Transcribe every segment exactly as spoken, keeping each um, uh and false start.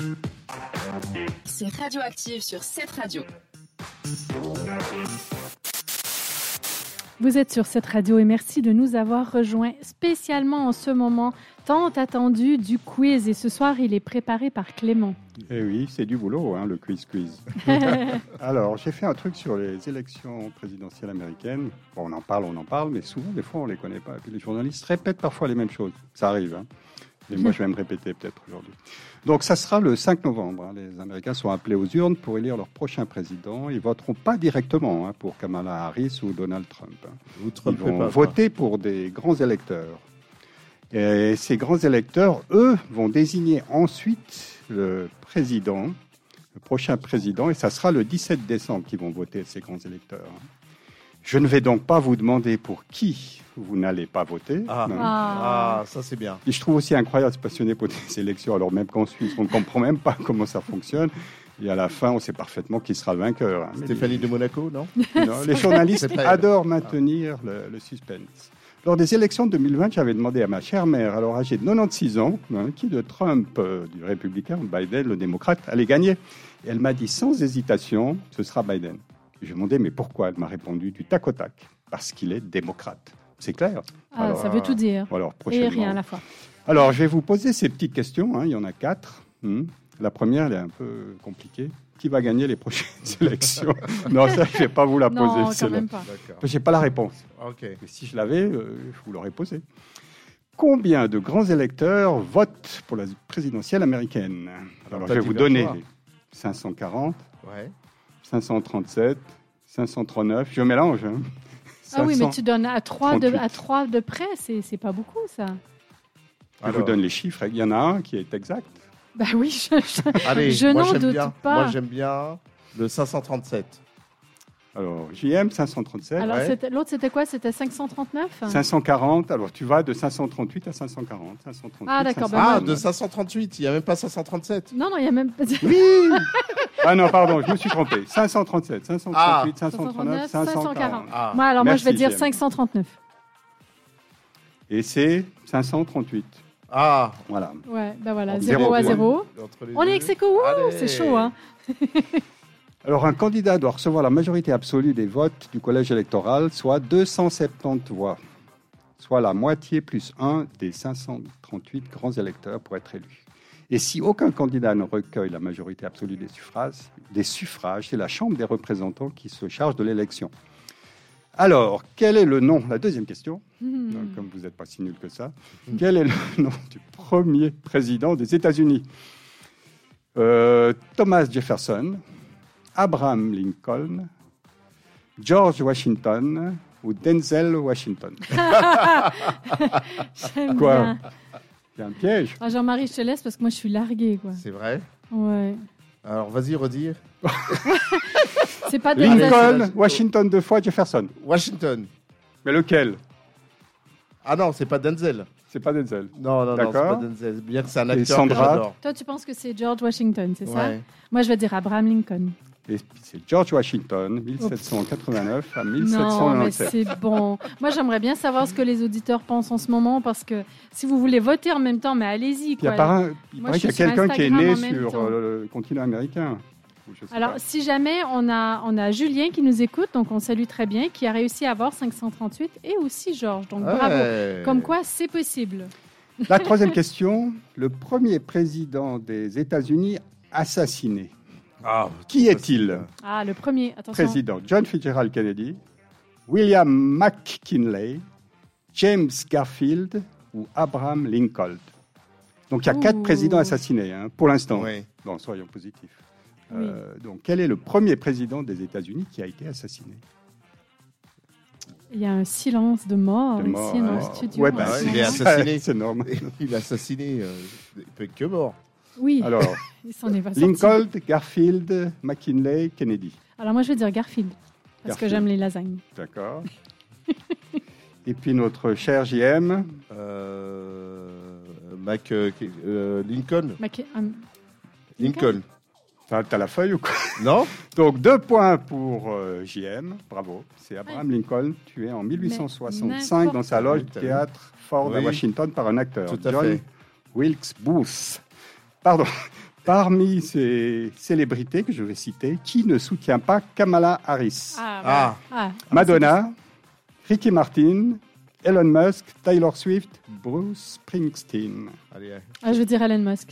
C'est Radioactive sur cette radio. Vous êtes sur cette radio et merci de nous avoir rejoints spécialement en ce moment tant attendu du quiz. Et ce soir, il est préparé par Clément. Eh oui, c'est du boulot, hein, le quiz quiz. Alors, j'ai fait un truc sur les élections présidentielles américaines. Bon, on en parle, on en parle, mais souvent, des fois, on ne les connaît pas. Et puis les journalistes répètent parfois les mêmes choses. Ça arrive, hein. Et moi, je vais me répéter peut-être aujourd'hui. Donc, ça sera le cinq novembre. Hein. Les Américains sont appelés aux urnes pour élire leur prochain président. Ils ne voteront pas directement hein, pour Kamala Harris ou Donald Trump. Hein. Ou Trump Ils vont pas, voter quoi. pour des grands électeurs. Et ces grands électeurs, eux, vont désigner ensuite le président, le prochain président, et ça sera le dix-sept décembre qu'ils vont voter, ces grands électeurs. Je ne vais donc pas vous demander pour qui vous n'allez pas voter. Ah, Non. ah. ah ça c'est bien. Et je trouve aussi incroyable de se passionner pour des élections, alors même qu'en Suisse, on ne comprend même pas comment ça fonctionne. Et à la fin, on sait parfaitement qui sera le vainqueur. Hein. Stéphanie de Monaco, non, non Les journalistes adorent maintenir le, le suspense. Lors des élections de deux mille vingt, j'avais demandé à ma chère mère, alors âgée de quatre-vingt-seize ans, hein, qui de Trump, euh, du républicain, Biden, le démocrate, allait gagner. Et elle m'a dit sans hésitation, ce sera Biden. Je lui ai demandé, mais pourquoi? Elle m'a répondu du tac au tac. Parce qu'il est démocrate. C'est clair. Ah, alors, ça veut tout dire. Alors, et rien à la fois. Alors, je vais vous poser ces petites questions. Hein, il y en a quatre. Hmm. La première, elle est un peu compliquée. Qui va gagner les prochaines élections? Non, ça, je ne vais pas vous la poser. Non, quand même pas. Je n'ai pas la réponse. Okay. Mais si je l'avais, euh, je vous l'aurais posée. Combien de grands électeurs votent pour la présidentielle américaine? Alors, je vais vous donner les cinq cent quarante, ouais. cinq cent trente-sept, cinq cent trente-neuf. Je mélange. Hein. Ah oui, mais tu donnes à trois de, à trois de près, c'est, c'est pas beaucoup, ça. Je Alors, vous donne les chiffres. Il y en a un qui est exact. Bah oui, je, je, Allez, je moi, n'en j'aime doute bien, pas. Moi, j'aime bien le cinq cent trente-sept. Alors, J M, cinq cent trente-sept. Alors, ouais. c'était, l'autre, c'était quoi? C'était cinq cent trente-neuf? cinq cent quarante. Alors, tu vas de cinq cent trente-huit à cinq cent quarante. cinq cent trente-huit, ah, d'accord. Ah, de cinq cent trente-huit. Il n'y a même pas cinq cent trente-sept. Non, non, il n'y a même pas... Oui. Ah non, pardon, je me suis trompé. cinq cent trente-sept, cinq cent trente-huit, ah. cinq cent trente-neuf, cinq cent quarante. Ah. Moi, alors, Merci, moi, je vais dire cinq cent trente-neuf. Et c'est cinq cent trente-huit. Ah, voilà. Ouais, ben voilà, zéro à zéro. On est ex-aequo, c'est chaud, hein. Alors, un candidat doit recevoir la majorité absolue des votes du collège électoral, soit deux cent soixante-dix voix, soit la moitié plus un des cinq cent trente-huit grands électeurs pour être élu. Et si aucun candidat ne recueille la majorité absolue des suffrages, des suffrages, c'est la Chambre des représentants qui se charge de l'élection. Alors, quel est le nom? La deuxième question, mmh. donc, comme vous n'êtes pas si nul que ça, mmh. quel est le nom du premier président des États-Unis? euh, Thomas Jefferson, Abraham Lincoln, George Washington ou Denzel Washington? J'aime Quoi? bien. C'est un piège. Ah, Jean-Marie, je te laisse parce que moi, je suis larguée, quoi. C'est vrai? Ouais. Alors, vas-y, redire. C'est pas de Lincoln, Washington deux fois, Jefferson. Washington. Mais lequel? Ah non, c'est pas Denzel. C'est pas Denzel. Non, non, D'accord. non, c'est pas Denzel. Bien que c'est un acteur. Et Sandra. Que Toi, tu penses que c'est George Washington, c'est ouais. ça? Moi, je vais dire Abraham Lincoln. Et c'est George Washington, mille sept cent quatre-vingt-neuf Oups. à mille sept cent quatre-vingt-sept. Non, mais c'est bon. Moi, j'aimerais bien savoir ce que les auditeurs pensent en ce moment, parce que si vous voulez voter en même temps, mais allez-y. Quoi. Il, y a un, il Moi, paraît qu'il y a quelqu'un qui est né sur temps. le continent américain. Alors, pas. si jamais on a, on a Julien qui nous écoute, donc on salue très bien, qui a réussi à avoir cinq cent trente-huit, et aussi Georges. Donc, ouais. bravo. Comme quoi, c'est possible. La troisième question. Le premier président des États-Unis assassiné. Ah, qui est-il? Ah, le premier. Attention. Président John Fitzgerald Kennedy, William McKinley, James Garfield ou Abraham Lincoln. Donc, il y a Ouh. quatre présidents assassinés, hein, pour l'instant. Oui. Bon, soyons positifs. Oui. Euh, donc, quel est le premier président des États-Unis qui a été assassiné? Il y a un silence de mort, de mort ici dans ouais. le studio. Ouais, bah, ouais, il est assassiné. C'est normal. Il est assassiné. Euh, il peut être que mort. Oui. Alors, il s'en est pas sorti. Lincoln, Garfield, McKinley, Kennedy. Alors moi, je vais dire Garfield, parce Garfield. que j'aime les lasagnes. D'accord. Et puis notre cher J M. Euh, Mac, euh, euh, Lincoln. Mac, um, Lincoln. T'as, t'as la feuille ou quoi? Non. Donc deux points pour euh, J M. Bravo. C'est Abraham ouais. Lincoln, tué en mille huit cent soixante-cinq dans sa loge du théâtre Ford oui. à Washington par un acteur, Tout à John fait. Wilkes Booth. Pardon. Parmi ces célébrités que je vais citer, qui ne soutient pas Kamala Harris? Ah, Ah, ah. Madonna, Ricky Martin, Elon Musk, Taylor Swift, Bruce Springsteen. allez. euh, Ah, je veux dire Elon Musk.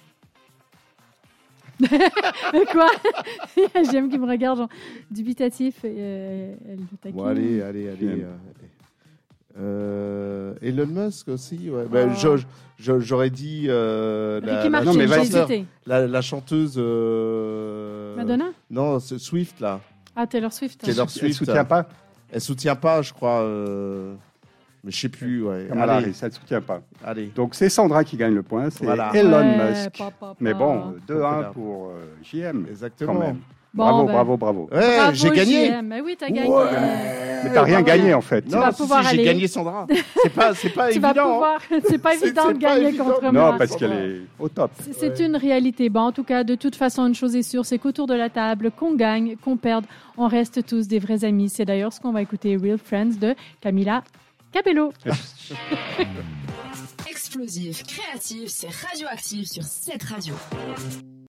Quoi? J'aime qu'il me regarde, genre, dubitatif. Et, euh, elle le taquine. Bon, allez, allez, allez. Même. euh, euh, Elon Musk aussi, ouais. Bah, Oh. je- je- j'aurais dit euh, la, Ricky la, Martin, non, mais j'ai vas-y. hésité. la, la chanteuse. euh, Madonna? Non, c'est Swift là. Ah, Taylor Swift. Taylor Elle Swift. soutient pas Elle soutient pas, je crois. euh, Mais je sais plus. Ouais. Kamala Allez, Harris, elle ne soutient pas. allez. Donc c'est Sandra qui gagne le point, c'est Voilà. Elon Ouais, Musk. pa, pa, pa. Mais bon, deux un Populaire. pour euh, J M, Exactement. quand même. Bon, bravo, ben, bravo, bravo. Ouais, bravo, j'ai gagné. J M. Mais oui, t'as gagné. Mais t'as rien bravo. gagné en fait. Tu vas Non, si, pouvoir si, aller- j'ai gagné Sandra. C'est pas, c'est pas Tu vas évident. hein. pouvoir. C'est pas C'est- évident c'est de pas gagner évident. contre Non, moi. parce qu'elle est au top. C'est- C'est une réalité. Bon, en tout cas, de toute façon, une chose est sûre, c'est qu'autour de la table, qu'on gagne, qu'on perde, on reste tous des vrais amis. C'est d'ailleurs ce qu'on va écouter, Real Friends de Camila Cabello. Explosif, créatif, c'est Radioactive sur cette radio.